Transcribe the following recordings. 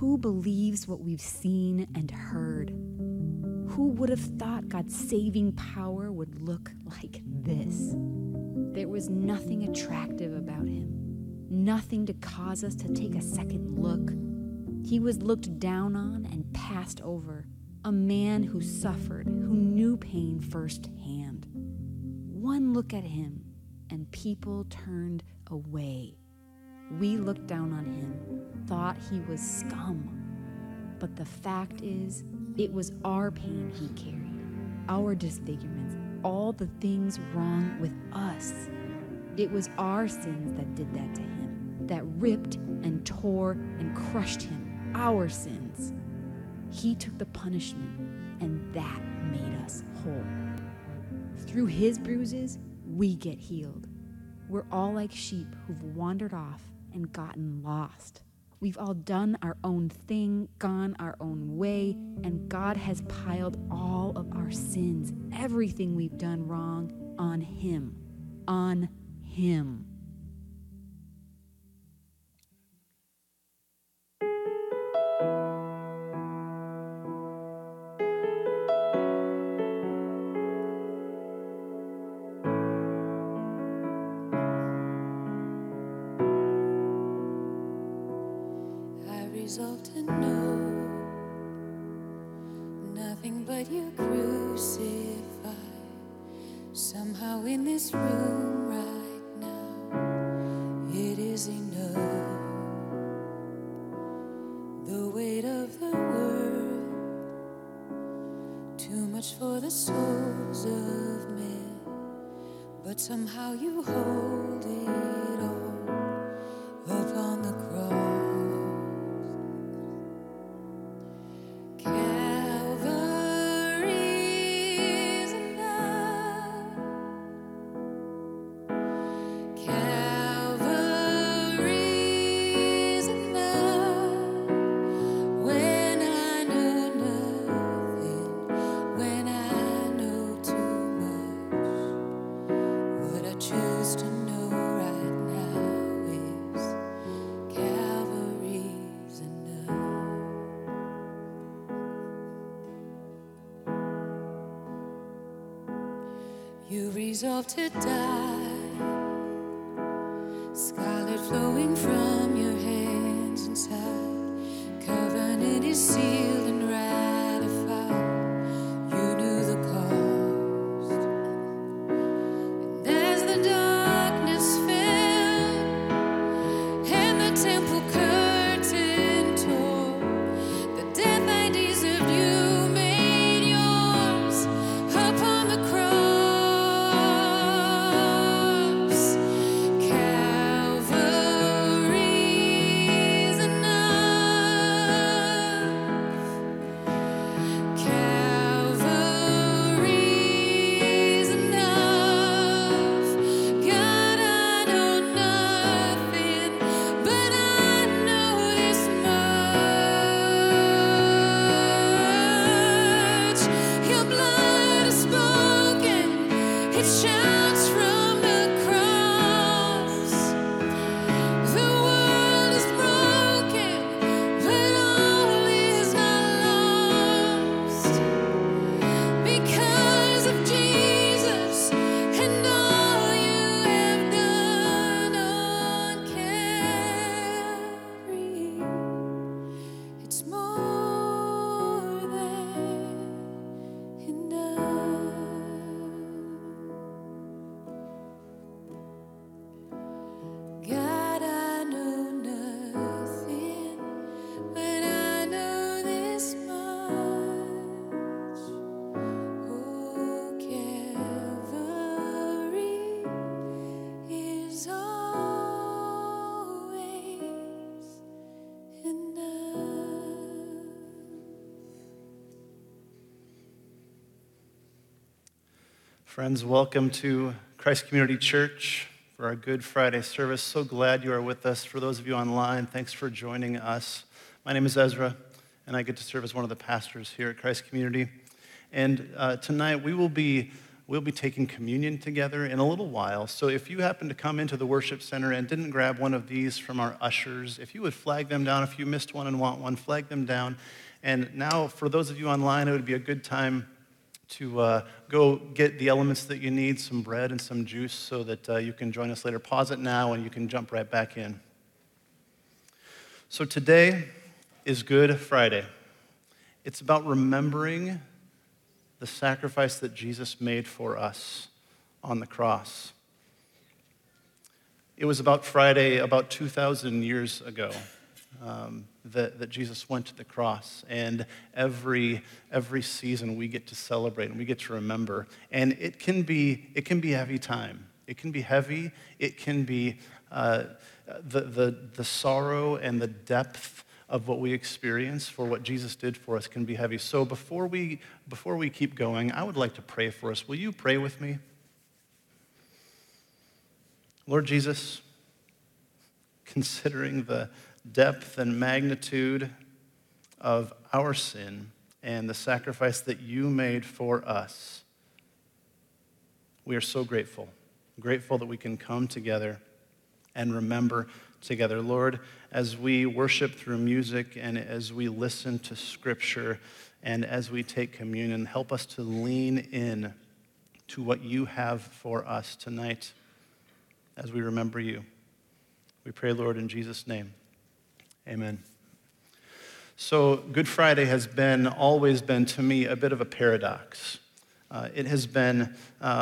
Who believes what we've seen and heard? Who would have thought God's saving power would look like this? There was nothing attractive about him, nothing to cause us to take a second look. He was looked down on and passed over, a man who suffered, who knew pain firsthand. One look at him, and people turned away. We looked down on him, thought he was scum. But the fact is, it was our pain he carried, our disfigurements, all the things wrong with us. It was our sins that did that to him, that ripped and tore and crushed him, our sins. He took the punishment, and that made us whole. Through his bruises, we get healed. We're all like sheep who've wandered off and gotten lost. We've all done our own thing, gone our own way, and God has piled all of our sins, everything we've done wrong, on him. On him. Resolved to know nothing but you crucified. Somehow in this room right now, it is enough. The weight of the world, too much for the souls of men, but somehow you hold it all upon the cross. You resolved to die, scarlet flowing from your hands inside. Covenant is sealed and ratified. You knew the cost. And as the darkness fell and the temple curtain tore, the death I deserved you made yours upon the cross. Friends, welcome to Christ Community Church for our Good Friday service. So glad you are with us. For those of you online, thanks for joining us. My name is Ezra, and I get to serve as one of the pastors here at Christ Community. And tonight we will be we'll be taking communion together in a little while. So if you happen to come into the worship center and didn't grab one of these from our ushers, if you would flag them down, if you missed one and want one, flag them down. And now for those of you online, it would be a good time to go get the elements that you need, some bread and some juice, so that you can join us later. Pause it now and you can jump right back in. So today is Good Friday. It's about remembering the sacrifice that Jesus made for us on the cross. It was about Friday, about 2,000 years ago, that Jesus went to the cross. And every season we get to celebrate and we get to remember. And it can be heavy time. It can be heavy. It can be the sorrow and the depth of what we experience for what Jesus did for us can be heavy. So before we keep going, I would like to pray for us. Will you pray with me? Lord Jesus, considering the depth and magnitude of our sin and the sacrifice that you made for us, we are so grateful. Grateful that we can come together and remember together. Lord, as we worship through music and as we listen to Scripture and as we take communion, help us to lean in to what you have for us tonight as we remember you. We pray, Lord, in Jesus' name. Amen. So Good Friday has always been to me a bit of a paradox. It has been,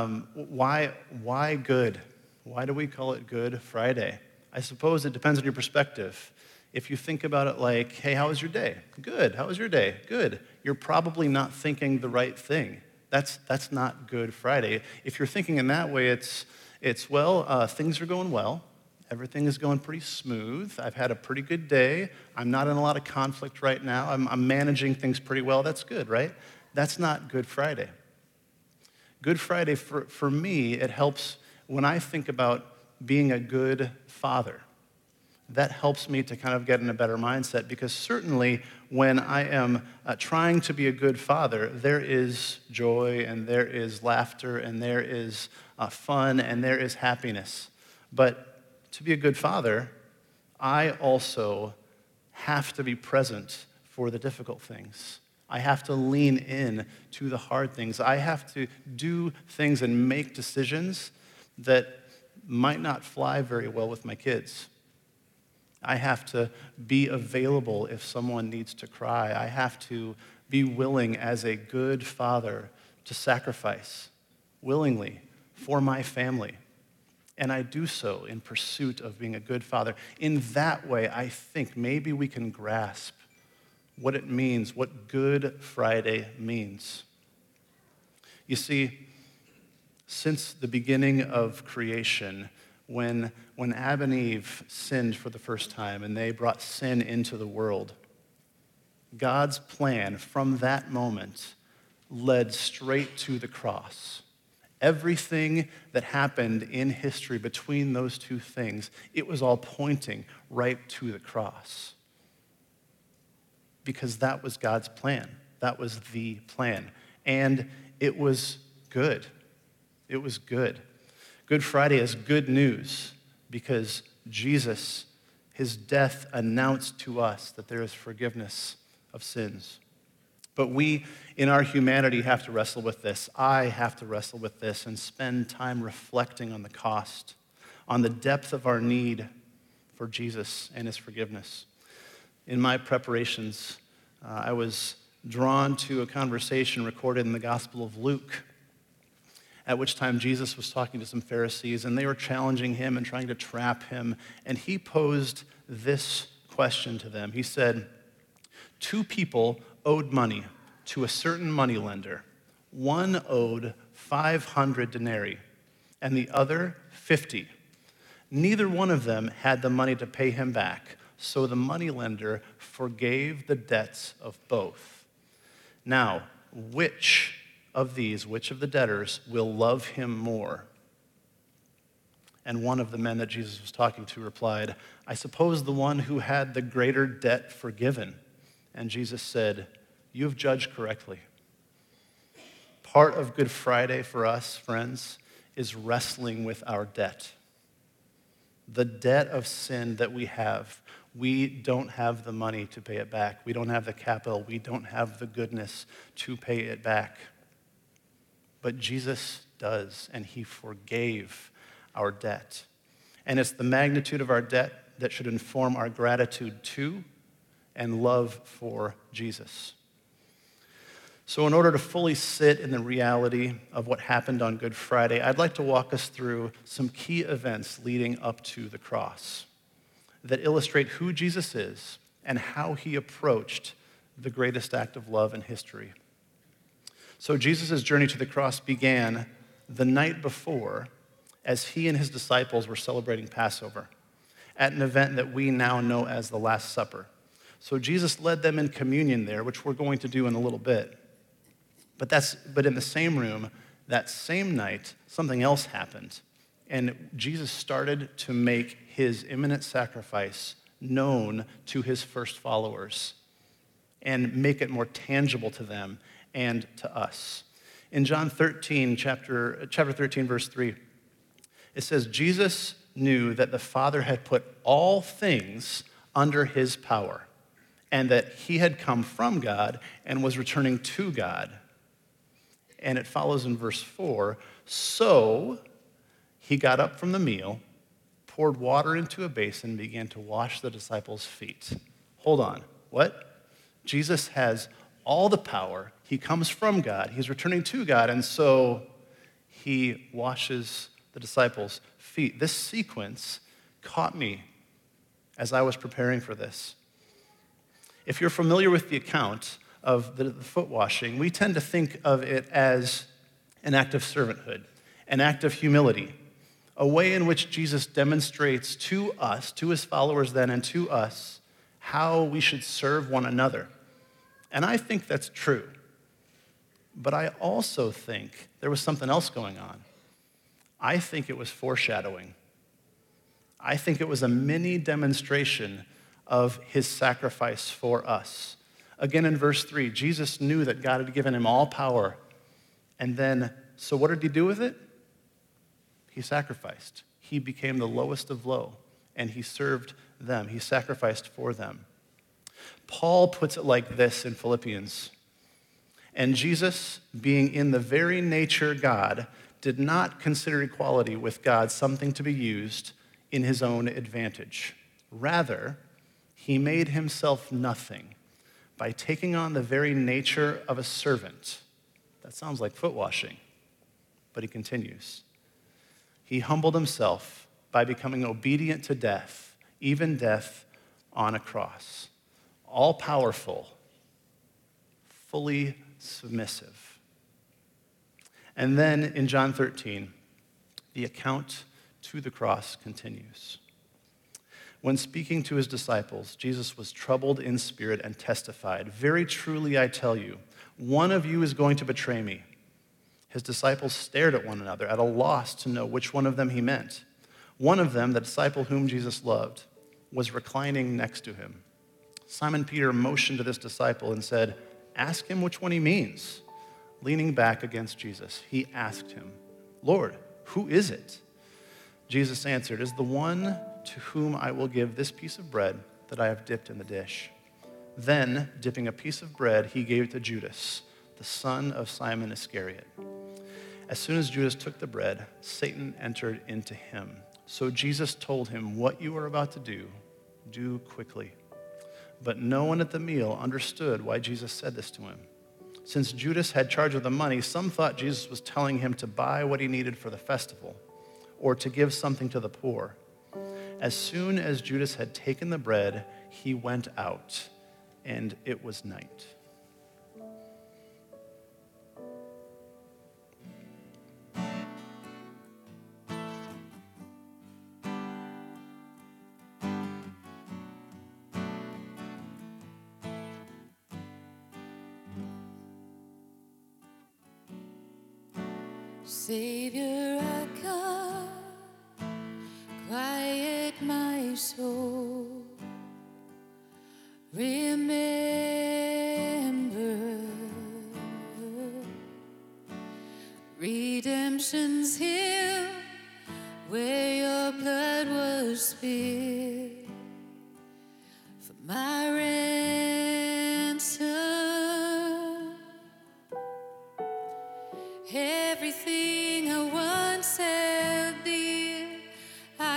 why good? Why do we call it Good Friday? I suppose it depends on your perspective. If you think about it like, hey, how was your day? Good. How was your day? Good. You're probably not thinking the right thing. That's not Good Friday. If you're thinking in that way, it's things are going well. Everything is going pretty smooth. I've had a pretty good day. I'm not in a lot of conflict right now. I'm managing things pretty well. That's good, right? That's not Good Friday. Good Friday, for me, it helps when I think about being a good father. That helps me to kind of get in a better mindset, because certainly when I am trying to be a good father, there is joy and there is laughter and there is fun and there is happiness. But to be a good father, I also have to be present for the difficult things. I have to lean in to the hard things. I have to do things and make decisions that might not fly very well with my kids. I have to be available if someone needs to cry. I have to be willing as a good father to sacrifice willingly for my family. And I do so in pursuit of being a good father. In that way, I think maybe we can grasp what it means, what Good Friday means. You see, since the beginning of creation, when Adam and Eve sinned for the first time and they brought sin into the world, God's plan from that moment led straight to the cross. Everything that happened in history between those two things, it was all pointing right to the cross. Because that was God's plan. That was the plan. And it was good. It was good. Good Friday is good news because Jesus, his death announced to us that there is forgiveness of sins. But we, in our humanity, have to wrestle with this. I have to wrestle with this and spend time reflecting on the cost, on the depth of our need for Jesus and his forgiveness. In my preparations, I was drawn to a conversation recorded in the Gospel of Luke, at which time Jesus was talking to some Pharisees, and they were challenging him and trying to trap him. And he posed this question to them. He said, 2 people owed money to a certain moneylender. One owed 500 denarii, and the other 50. Neither one of them had the money to pay him back, so the moneylender forgave the debts of both. Now, which of the debtors will love him more? And one of the men that Jesus was talking to replied, I suppose the one who had the greater debt forgiven. And Jesus said, you have judged correctly. Part of Good Friday for us, friends, is wrestling with our debt. The debt of sin that we have. We don't have the money to pay it back. We don't have the capital. We don't have the goodness to pay it back. But Jesus does, and he forgave our debt. And it's the magnitude of our debt that should inform our gratitude to and love for Jesus. So in order to fully sit in the reality of what happened on Good Friday, I'd like to walk us through some key events leading up to the cross that illustrate who Jesus is and how he approached the greatest act of love in history. So Jesus' journey to the cross began the night before as he and his disciples were celebrating Passover at an event that we now know as the Last Supper. So Jesus led them in communion there, which we're going to do in a little bit. But in the same room, that same night, something else happened. And Jesus started to make his imminent sacrifice known to his first followers and make it more tangible to them and to us. In John 13, chapter 13, verse 3, it says, Jesus knew that the Father had put all things under his power and that he had come from God and was returning to God. And it follows in verse 4, so he got up from the meal, poured water into a basin, and began to wash the disciples' feet. Hold on, what? Jesus has all the power. He comes from God. He's returning to God, and so he washes the disciples' feet. This sequence caught me as I was preparing for this. If you're familiar with the account of the foot washing, we tend to think of it as an act of servanthood, an act of humility, a way in which Jesus demonstrates to us, to his followers then, and to us, how we should serve one another. And I think that's true. But I also think there was something else going on. I think it was foreshadowing. I think it was a mini demonstration of his sacrifice for us. Again, in verse 3, Jesus knew that God had given him all power. And then, so what did he do with it? He sacrificed. He became the lowest of low, and he served them. He sacrificed for them. Paul puts it like this in Philippians. And Jesus, being in the very nature God, did not consider equality with God something to be used in his own advantage. Rather, he made himself nothing by taking on the very nature of a servant. That sounds like foot washing, but he continues. He humbled himself by becoming obedient to death, even death on a cross. All powerful, fully submissive. And then in John 13, the account to the cross continues. When speaking to his disciples, Jesus was troubled in spirit and testified, "Very truly I tell you, one of you is going to betray me." His disciples stared at one another, at a loss to know which one of them he meant. One of them, the disciple whom Jesus loved, was reclining next to him. Simon Peter motioned to this disciple and said, "Ask him which one he means." Leaning back against Jesus, he asked him, "Lord, who is it?" Jesus answered, "It is the one to whom I will give this piece of bread that I have dipped in the dish." Then, dipping a piece of bread, he gave it to Judas, the son of Simon Iscariot. As soon as Judas took the bread, Satan entered into him. So Jesus told him, "What you are about to do, do quickly." But no one at the meal understood why Jesus said this to him. Since Judas had charge of the money, some thought Jesus was telling him to buy what he needed for the festival or to give something to the poor. As soon as Judas had taken the bread, he went out, and it was night. Savior, I come, quiet my soul. Remember oceans heal where your blood was spilled for my ransom. Everything I once held dear, I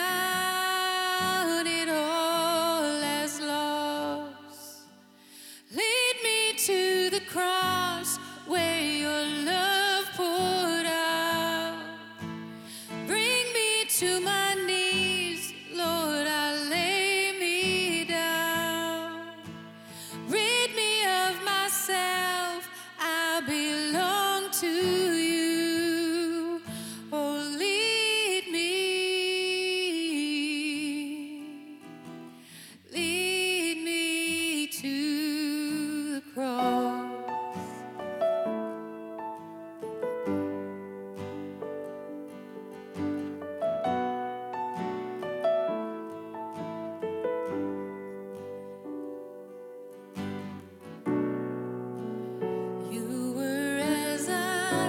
count it all as loss. Lead me to the cross where your love poured out. Bring me to my knees, Lord, I lay me down. Rid me of myself, I belong to you. Oh, lead me to the cross. You were as I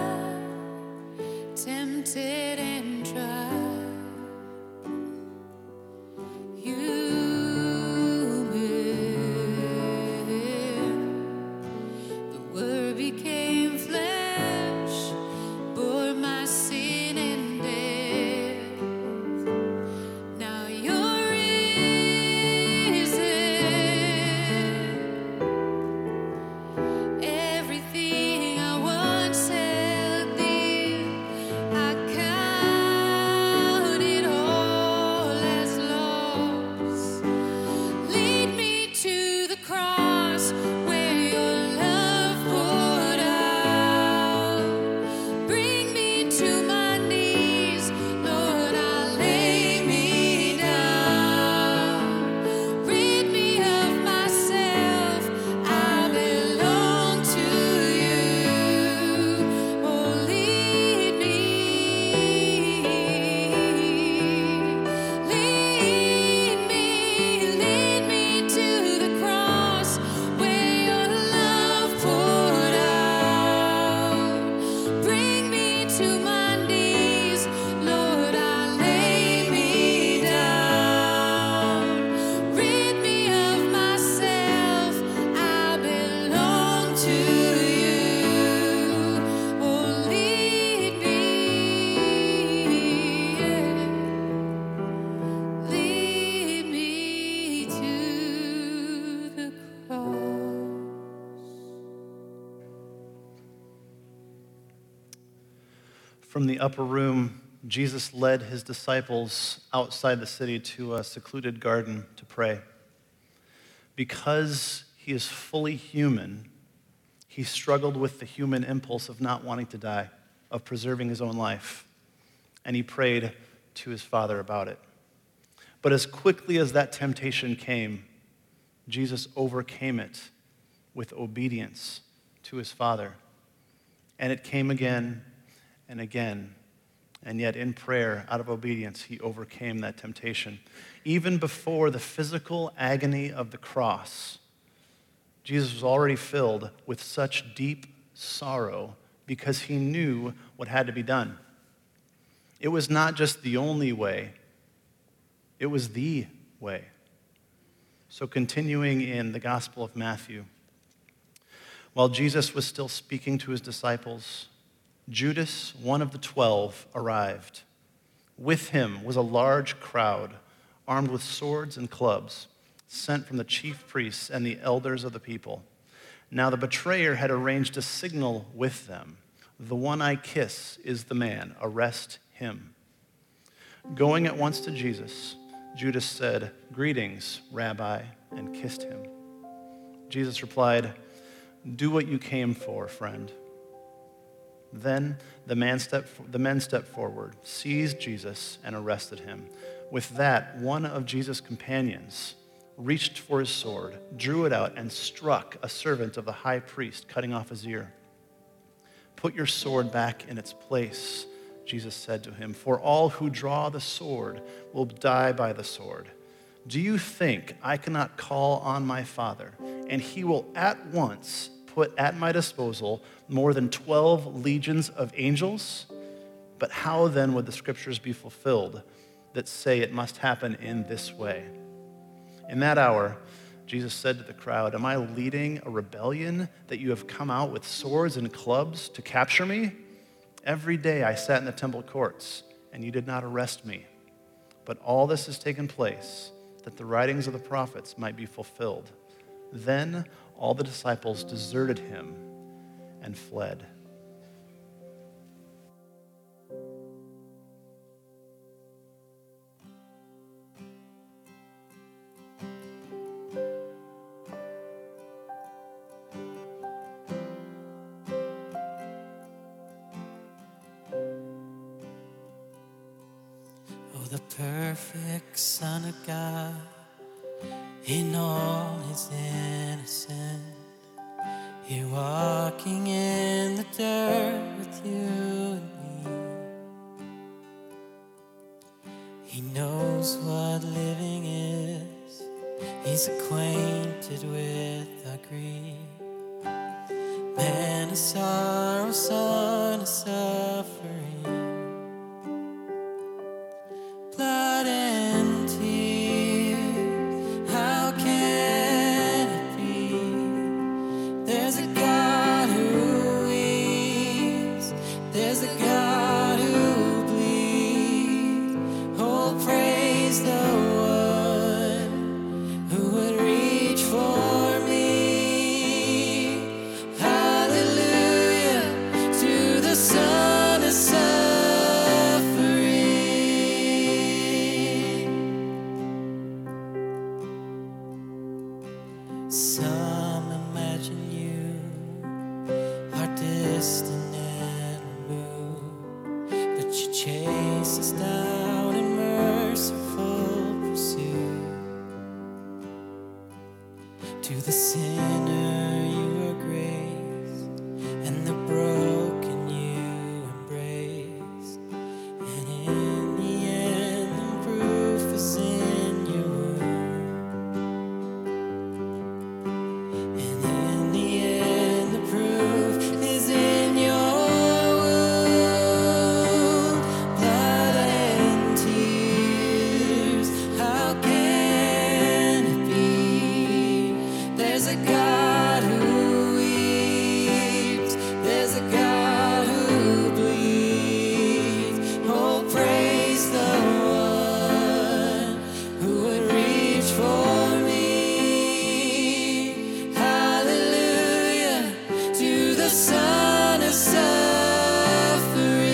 tempted and tried. You will. The Word became flesh, bore my sin and death. Now you're risen. Everything I once held dear, I count it all as loss. Lead me to the cross where your love poured out. Bring me to my knees, Lord, I lay me down. Rid me of myself, I belong to you. Oh, lead me to the cross where your love poured out. Bring me to my knees, Lord, I lay me down. Rid me of myself, I belong to you. Oh, lead me to the cross. From the upper room, Jesus led his disciples outside the city to a secluded garden to pray. Because he is fully human, he struggled with the human impulse of not wanting to die, of preserving his own life, and he prayed to his Father about it. But as quickly as that temptation came, Jesus overcame it with obedience to his Father. And it came again and again. And yet in prayer, out of obedience, he overcame that temptation. Even before the physical agony of the cross, Jesus was already filled with such deep sorrow because he knew what had to be done. It was not just the only way, it was the way. So continuing in the Gospel of Matthew, while Jesus was still speaking to his disciples, Judas, one of the 12, arrived. With him was a large crowd, armed with swords and clubs, sent from the chief priests and the elders of the people. Now the betrayer had arranged a signal with them. The one I kiss is the man. Arrest him. Going at once to Jesus, Judas said, "Greetings, Rabbi," and kissed him. Jesus replied, "Do what you came for, friend." Then the men stepped forward, seized Jesus, and arrested him. With that, one of Jesus' companions reached for his sword, drew it out, and struck a servant of the high priest, cutting off his ear. "Put your sword back in its place," Jesus said to him, "for all who draw the sword will die by the sword. Do you think I cannot call on my Father, and he will at once put at my disposal more than 12 legions of angels? But how then would the scriptures be fulfilled that say it must happen in this way? In that hour, Jesus said to the crowd, am I leading a rebellion that you have come out with swords and clubs to capture me? Every day I sat in the temple courts, and you did not arrest me. But all this has taken place that the writings of the prophets might be fulfilled. Then all the disciples deserted him and fled. The perfect Son of God, in all his innocence, here walking in the dirt with you and me. He knows what living is, he's acquainted with our grief. Man of sorrow, son of suffering, blood and tears, how can it be? There's a God who weeps, there's a God who bleeds. Oh, praise the one who would reach for me. Hallelujah to the Son of suffering. Some imagine you are distant and removed, but you chase us down in merciful pursuit. To the sinner you are grace, and the broken you embrace. And in the end, the proof is in your womb. And in the end, the proof is in your womb. Blood and tears, how can it be? There's a God who weeps, there's a God who bleeds. Oh, praise the one who would reach for me. Hallelujah to the Son of suffering.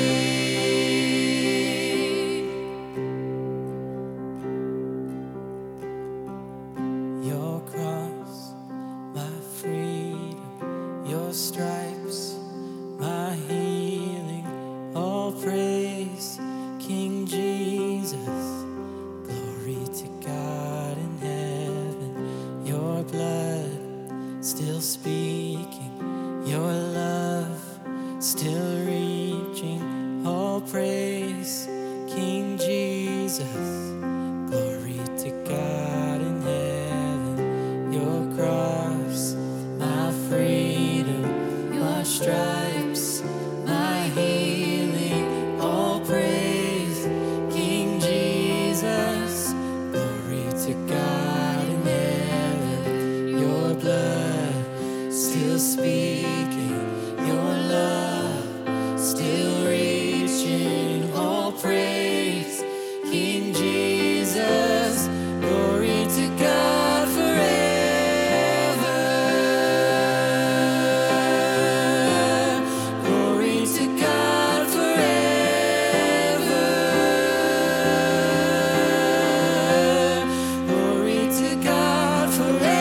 Your cross, my freedom, your stripes, my healing, all praise, King Jesus. Glory to God in heaven, your blood still speaking, your love still reaching, all praise, King Jesus. Glory to God in heaven, your cross, my freedom, your stripes, my healing, all praise, King Jesus. Glory to God in heaven, your blood still speaking, your love still reaching, all praise, King Jesus. Glory to God forever. Glory to God forever. Glory to God forever.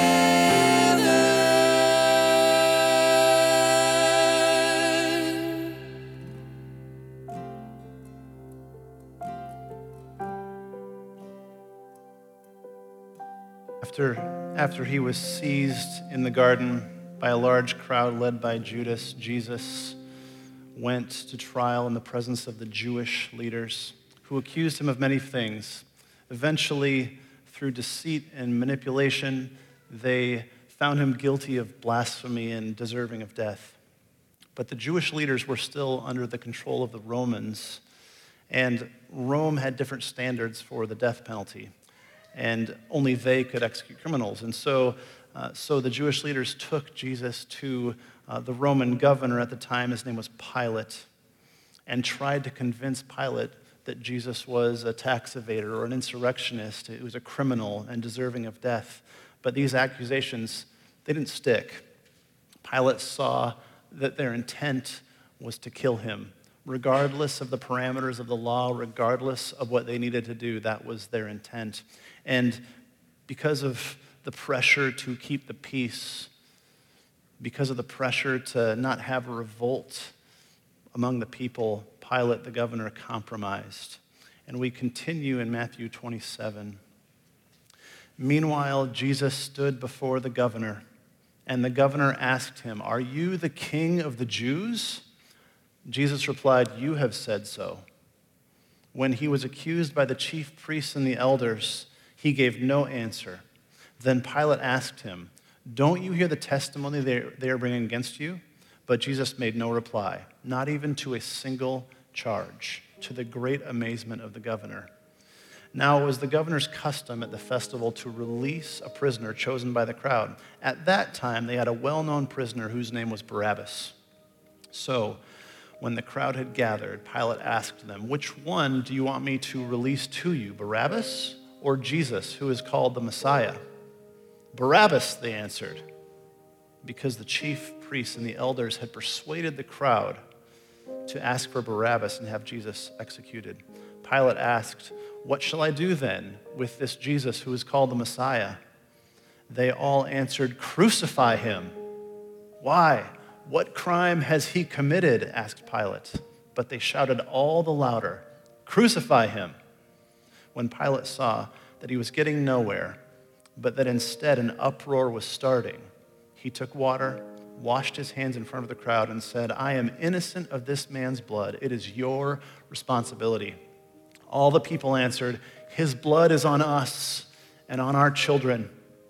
After he was seized in the garden by a large crowd led by Judas, Jesus went to trial in the presence of the Jewish leaders who accused him of many things. Eventually, through deceit and manipulation, they found him guilty of blasphemy and deserving of death. But the Jewish leaders were still under the control of the Romans, and Rome had different standards for the death penalty, and only they could execute criminals. And so the Jewish leaders took Jesus to the Roman governor at the time. His name was Pilate, and tried to convince Pilate that Jesus was a tax evader or an insurrectionist, who was a criminal and deserving of death. But these accusations, they didn't stick. Pilate saw that their intent was to kill him. Regardless of the parameters of the law, regardless of what they needed to do, that was their intent. And because of the pressure to keep the peace, because of the pressure to not have a revolt among the people, Pilate, the governor, compromised. And we continue in Matthew 27. Meanwhile, Jesus stood before the governor, and the governor asked him, "Are you the king of the Jews?" Jesus replied, "You have said so." When he was accused by the chief priests and the elders, he gave no answer. Then Pilate asked him, "Don't you hear the testimony they are bringing against you?" But Jesus made no reply, not even to a single charge, to the great amazement of the governor. Now it was the governor's custom at the festival to release a prisoner chosen by the crowd. At that time, they had a well-known prisoner whose name was Barabbas. So when the crowd had gathered, Pilate asked them, "Which one do you want me to release to you, Barabbas or Jesus, who is called the Messiah?" "Barabbas," they answered, because the chief priests and the elders had persuaded the crowd to ask for Barabbas and have Jesus executed. Pilate asked, "What shall I do then with this Jesus who is called the Messiah?" They all answered, "Crucify him." "Why? What crime has he committed?" asked Pilate. But they shouted all the louder, "Crucify him." When Pilate saw that he was getting nowhere, but that instead an uproar was starting, he took water, washed his hands in front of the crowd, and said, "I am innocent of this man's blood. It is your responsibility." All the people answered, "His blood is on us and on our children."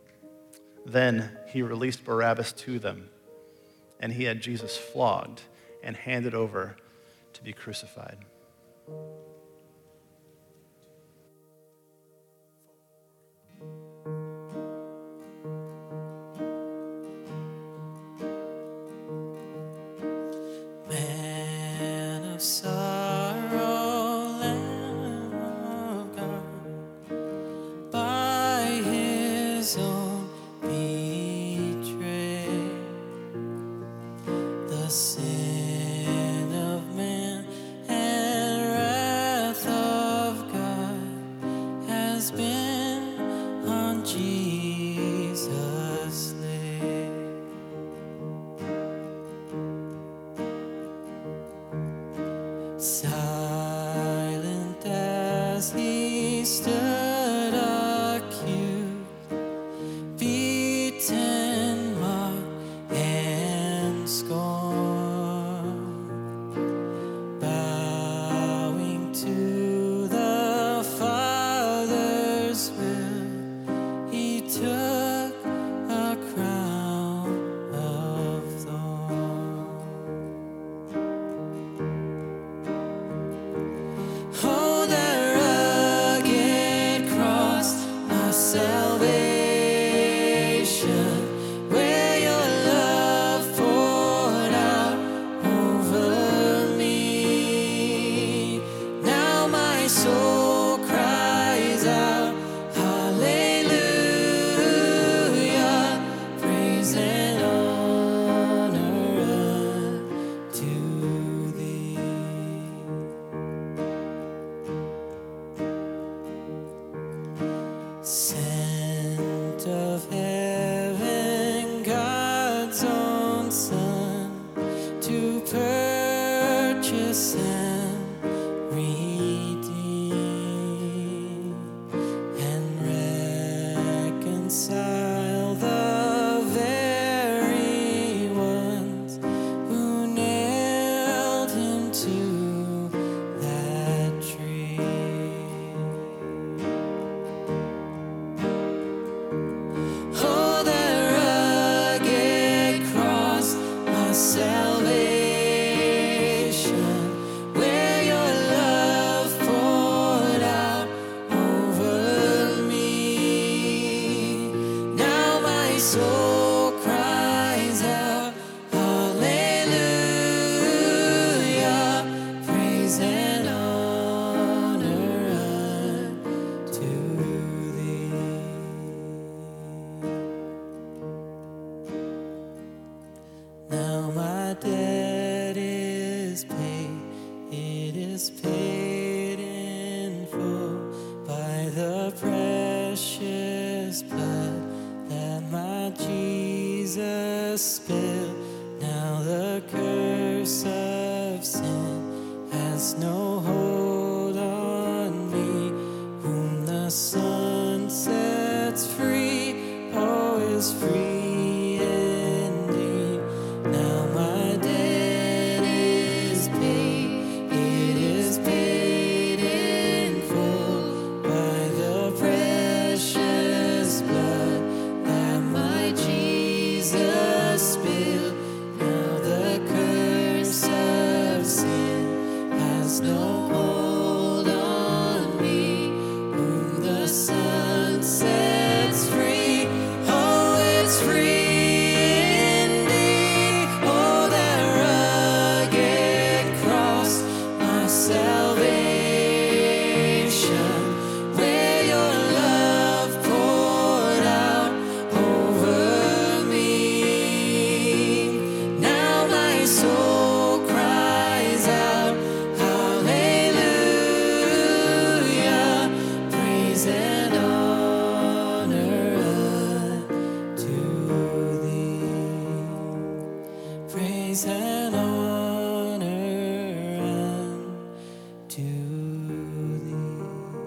Then he released Barabbas to them, and he had Jesus flogged and handed over to be crucified. Man of sorrow, Lamb of God, by his own betrayed, the sin of man and wrath of God has been on Jesus laid. Silent as he stood accused, beaten, mocked, and scorned, bowing to the Father's will, he took a crown of thorns. Oh, that rugged cross, my salvation, where your love poured out over me. Now my soul cries out, hallelujah, praise and honor unto thee. Sent of heaven, God's own Son, to purchase and redeem and reconcile the very ones who nailed him to that tree. Oh, that rugged cross, my salvation. precious blood that my Jesus spilled. Now the curse of sin has no hold on me. Whom the Son sets free, oh, is free indeed. Now my debt is paid, it is paid in full by the precious blood that my Jesus spilled. Now the curse of sin has no hold on me. Whom the Son sets free, oh, it's free indeed. Oh, that rugged cross, my salvation, where your love poured out over me. Now my soul cries out, hallelujah, praise and honor unto thee. Praise and honor unto thee.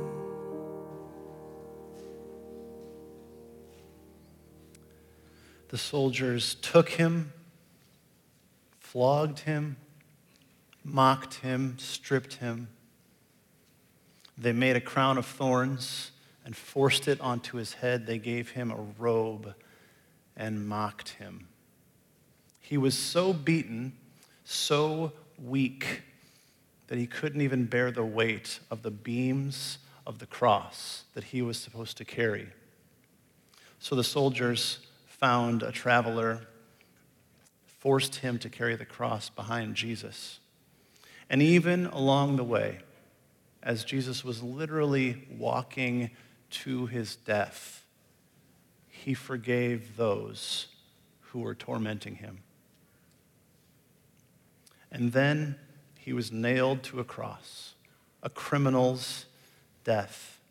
The soldiers took him, flogged him, mocked him, stripped him. They made a crown of thorns and forced it onto his head. They gave him a robe and mocked him. He was so beaten, so weak, that he couldn't even bear the weight of the beams of the cross that he was supposed to carry. So the soldiers found a traveler, forced him to carry the cross behind Jesus. And even along the way, as Jesus was literally walking to his death, he forgave those who were tormenting him. And then he was nailed to a cross, a criminal's death.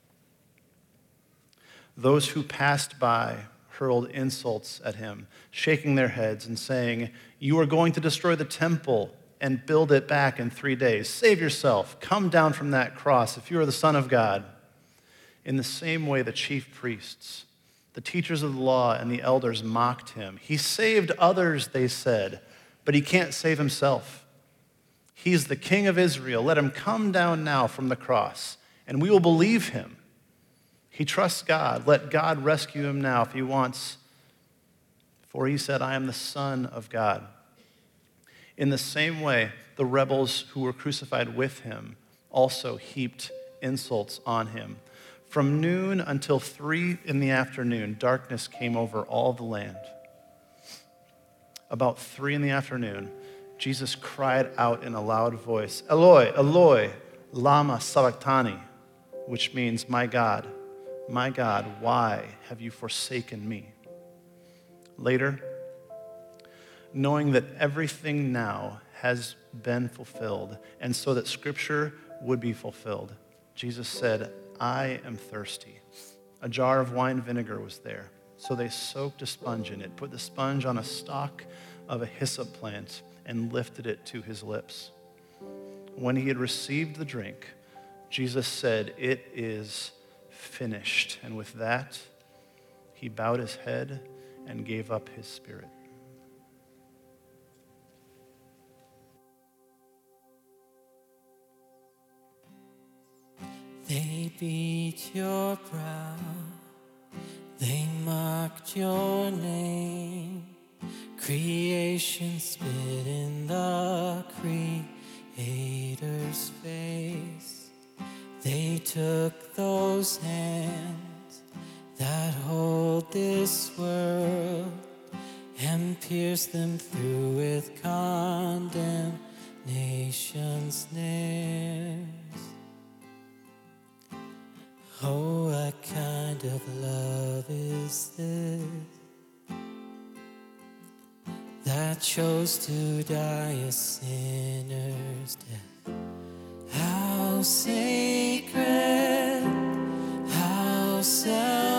Those who passed by hurled insults at him, shaking their heads and saying, "You are going to destroy the temple and build it back in 3 days. Save yourself. Come down from that cross if you are the Son of God." In the same way, the chief priests, the teachers of the law, and the elders mocked him. He saved others, they said, but he can't save himself. He's the King of Israel. Let him come down now from the cross, and we will believe him. He trusts God. Let God rescue him now if he wants. For he said, "I am the Son of God." In the same way, the rebels who were crucified with him also heaped insults on him. From noon until 3 in the afternoon, darkness came over all the land. About 3 in the afternoon, Jesus cried out in a loud voice, "Eloi, Eloi, lama sabachthani," which means, my God, why have you forsaken me?" Later, knowing that everything now has been fulfilled, and so that Scripture would be fulfilled, Jesus said, "I am thirsty." A jar of wine vinegar was there, so they soaked a sponge in it, put the sponge on a stalk of a hyssop plant, and lifted it to his lips. When he had received the drink, Jesus said, "It is finished." And with that, he bowed his head and gave up his spirit. They beat your brow, they mocked your name. Creation spit in the Creator's face. They took those hands that hold this world and pierced them through with condemnation's nails. Oh, what kind of love is this that chose to die a sinner's death? How sacred, how self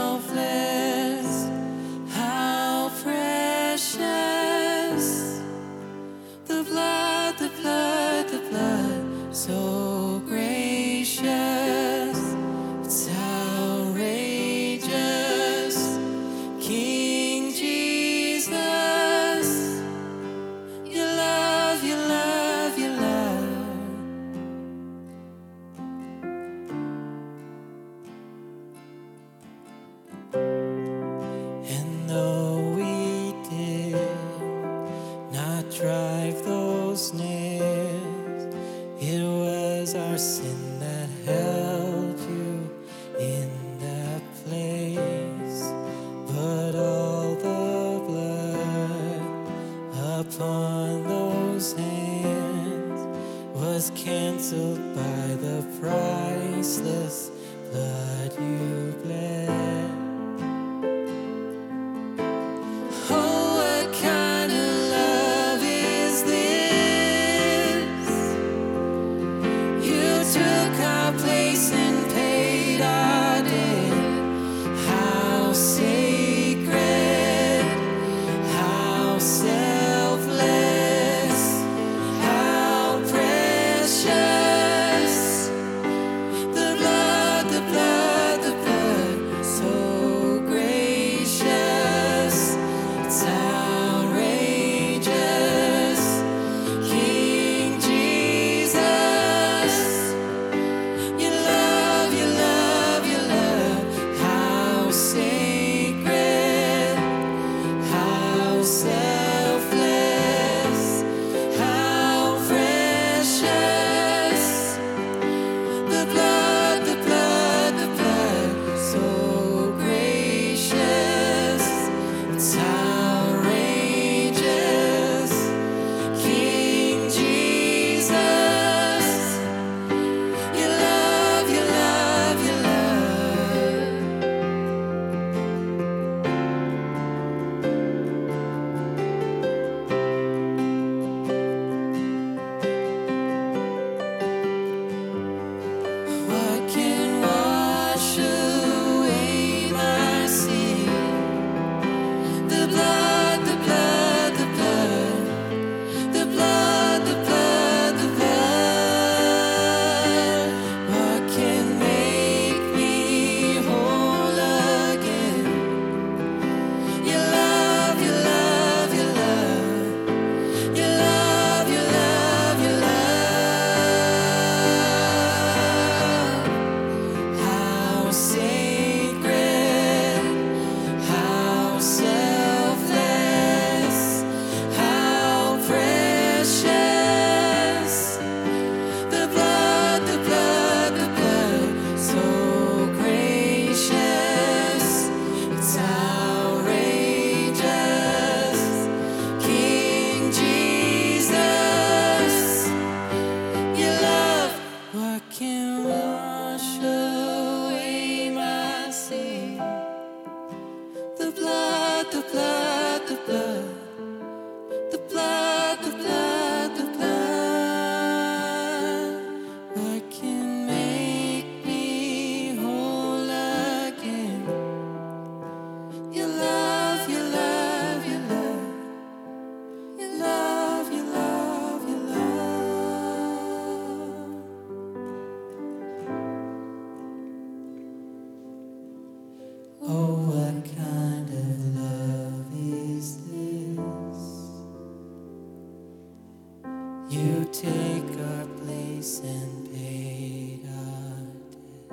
the blood, the blood, the blood, the blood, the blood. What can make me whole again? Your love, your love, your love, your love, your love, your love. Oh, what kind of love is this? You take our place and paid our debt.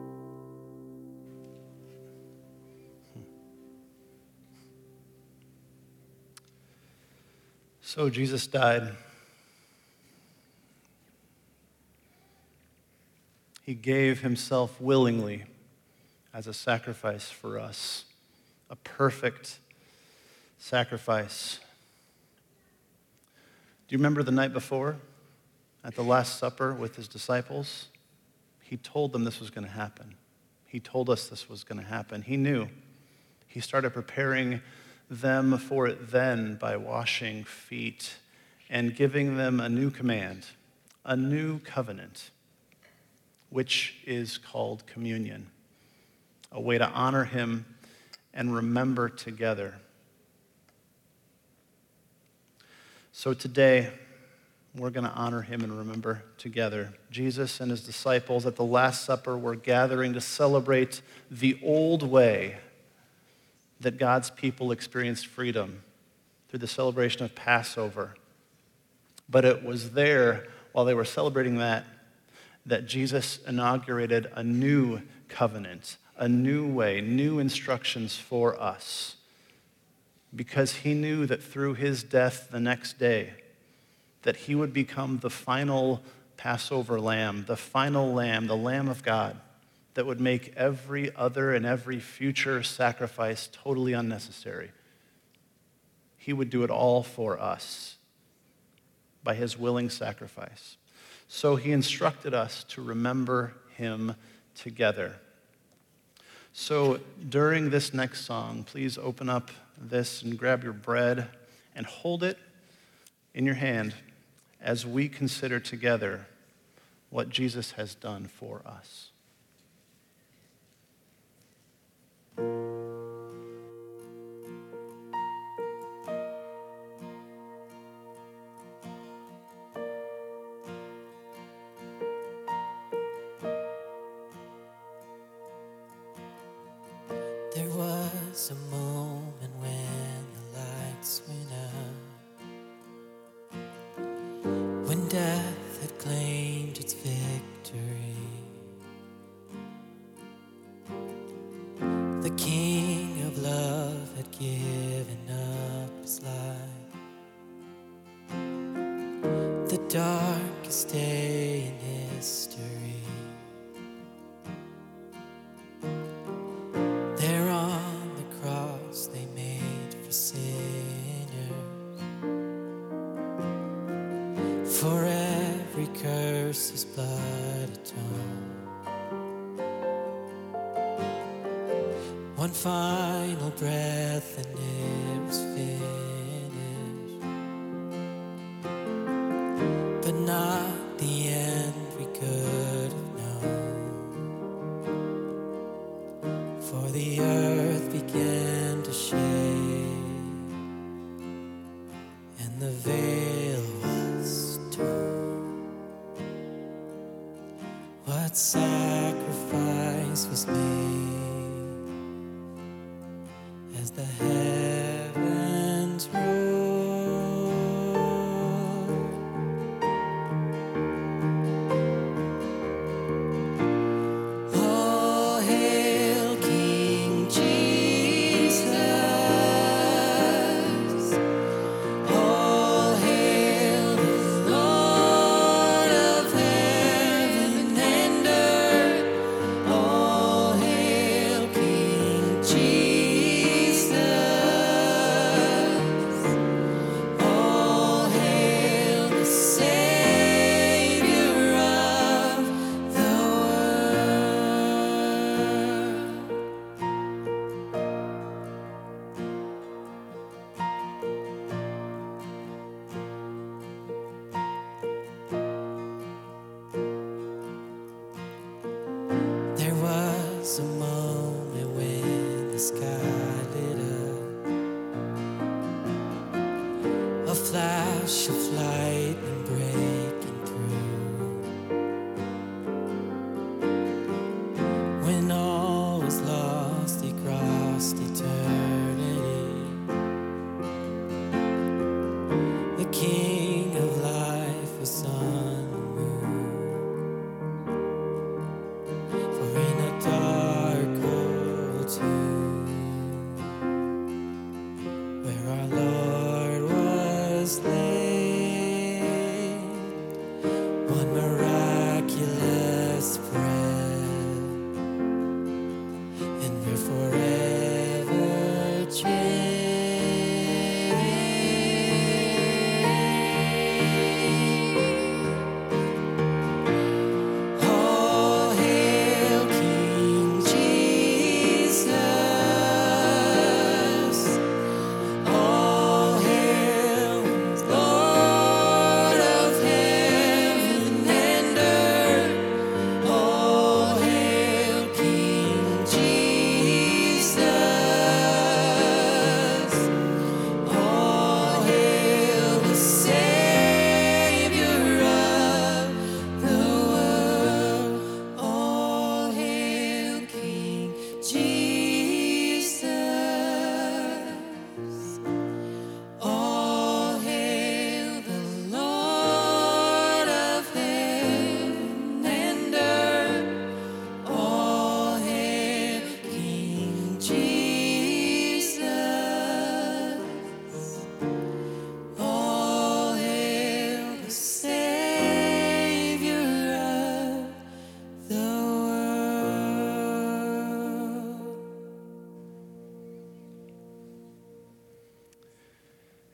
So Jesus died. He gave himself willingly as a sacrifice for us, a perfect sacrifice. Do you remember the night before at the Last Supper with his disciples? He told them this was going to happen. He told us this was going to happen. He knew. He started preparing them for it then by washing feet and giving them a new command, a new covenant, which is called communion, a way to honor him and remember together. So today, we're going to honor him and remember together. Jesus and his disciples at the Last Supper were gathering to celebrate the old way that God's people experienced freedom through the celebration of Passover. But it was there, while they were celebrating that Jesus inaugurated a new covenant, a new way, new instructions for us. Because he knew that through his death the next day, that he would become the final Passover lamb, the final lamb, the Lamb of God, that would make every other and every future sacrifice totally unnecessary. He would do it all for us by his willing sacrifice. So he instructed us to remember him together. So during this next song, please open up this and grab your bread and hold it in your hand as we consider together what Jesus has done for us. There was a moment when the lights went out, when death had claimed its victory. The King of love had given up his life. The darkest day in history. There on the cross they made for sinners. For every curse his blood atoned. One final breath and it was finished. But not the end we could have known. For the earth began to shake, and the veil was torn. What sacrifice was made as the heavens roared? All hail King Jesus. All hail the Lord of heaven and earth. All hail King Jesus.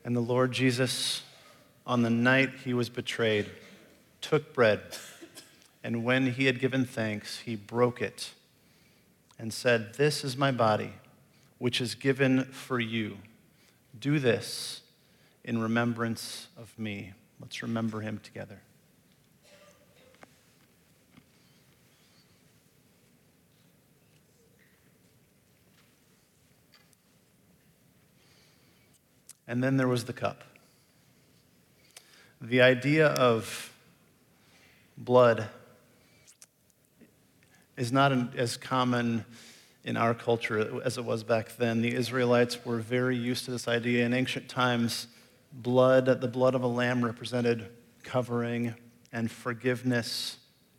And the Lord Jesus, on the night he was betrayed, took bread, and when he had given thanks, he broke it and said, "This is my body, which is given for you. Do this in remembrance of me." Let's remember him together. And then there was the cup. The idea of blood is not as common in our culture as it was back then. The Israelites were very used to this idea. In ancient times, the blood of a lamb represented covering and forgiveness.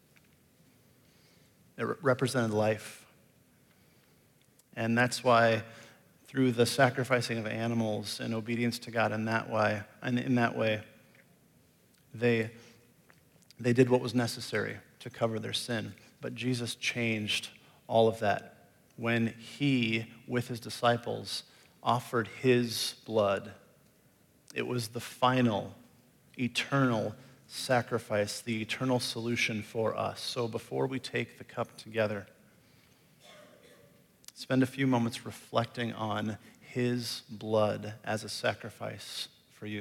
It represented life. And that's why through the sacrificing of animals and obedience to God in that way, they did what was necessary to cover their sin. But Jesus changed all of that when he, with his disciples, offered his blood. It was the final, eternal sacrifice, the eternal solution for us. So before we take the cup together, spend a few moments reflecting on his blood as a sacrifice for you.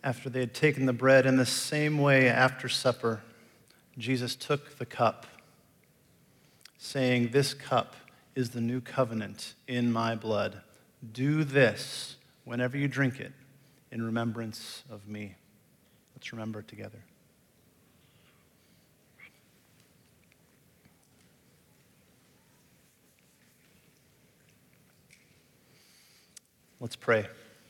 After they had taken the bread, in the same way after supper, Jesus took the cup, saying, "This cup is the new covenant in my blood. Do this whenever you drink it in remembrance of me." Let's remember it together. Let's pray.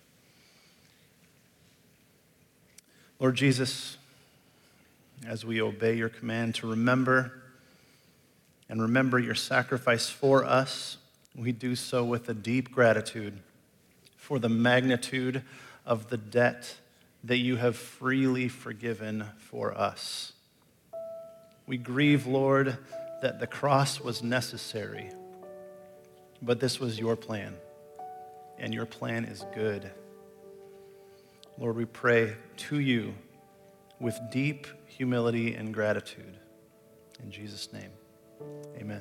Lord Jesus, as we obey your command to remember your sacrifice for us, we do so with a deep gratitude for the magnitude of the debt that you have freely forgiven for us. We grieve, Lord, that the cross was necessary, but this was your plan, and your plan is good. Lord, we pray to you with deep humility and gratitude. In Jesus' name, amen.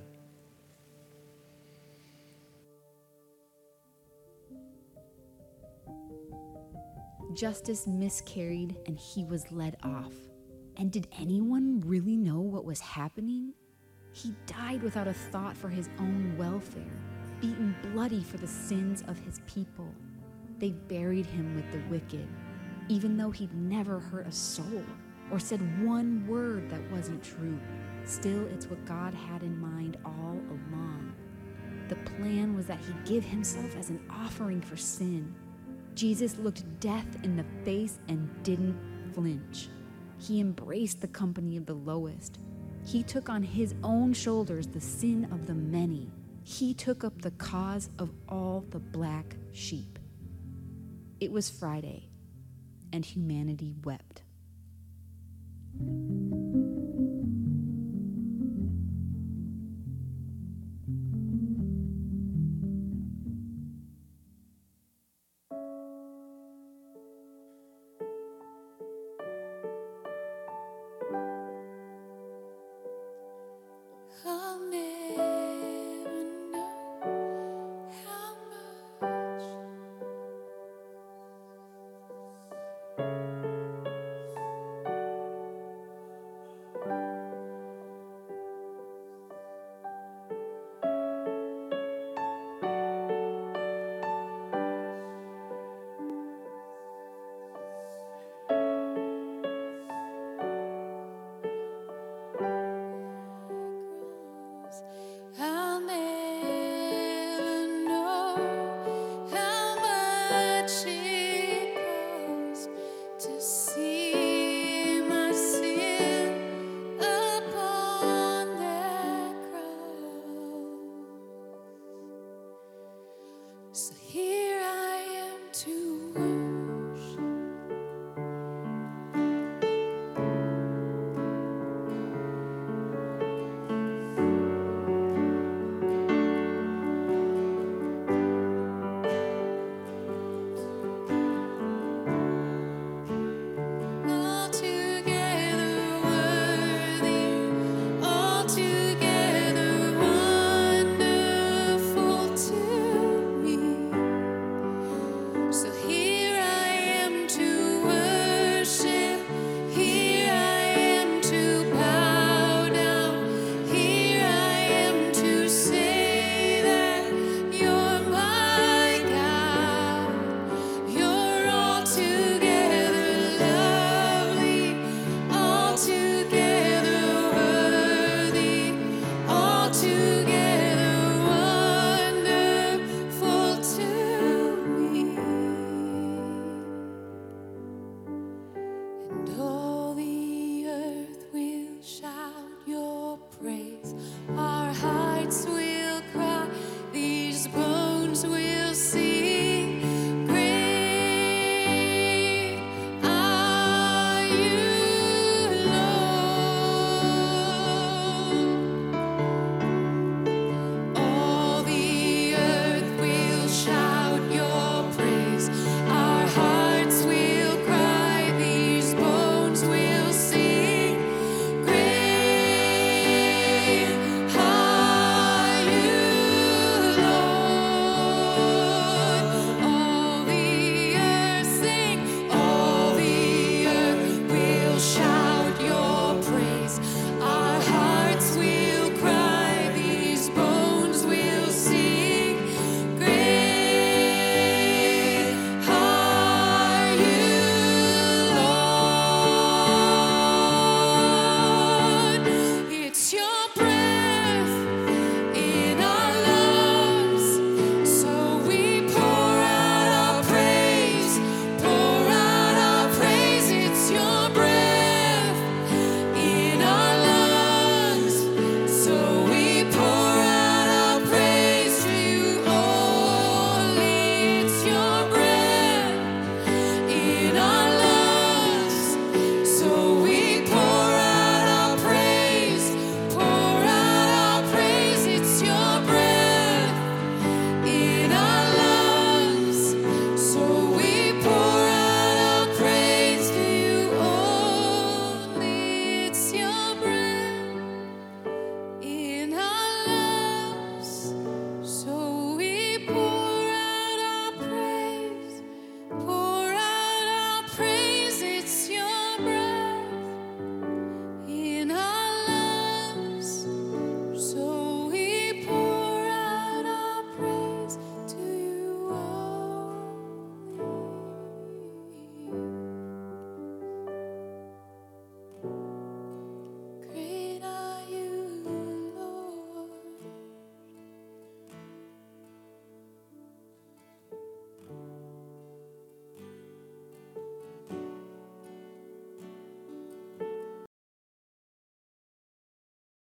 Justice miscarried and he was led off. And did anyone really know what was happening? He died without a thought for his own welfare, beaten bloody for the sins of his people. They buried him with the wicked, even though he'd never hurt a soul or said one word that wasn't true. Still, it's what God had in mind all along. The plan was that he'd give himself as an offering for sin. Jesus looked death in the face and didn't flinch. He embraced the company of the lowest. He took on his own shoulders the sin of the many. He took up the cause of all the black sheep. It was Friday, and humanity wept.